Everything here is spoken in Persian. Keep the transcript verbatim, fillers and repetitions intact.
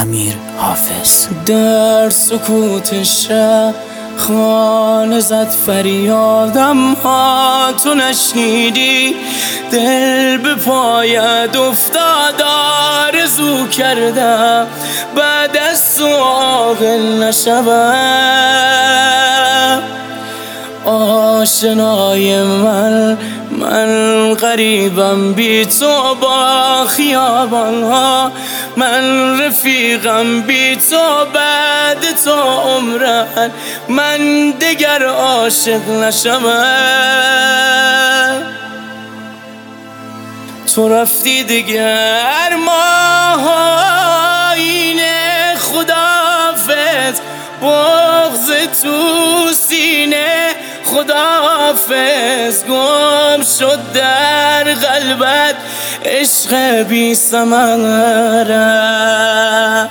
امیر حافظ. در سکوت شب خانه زد فریادم ها تو نشنیدی، دل به پایت افتاد آرزو کردم بعد از تو عاقل نشوم. آشنای من من غریبم بی تو با خیابان ها، من رفیقم بی تو بعد تو عمرن من دگر عاشق نشوم. تو رفتی دگر ماه آینه خداحافظ، بغض تو سینه خداحافظ، گم شد در قلبت عشق بی ثمره.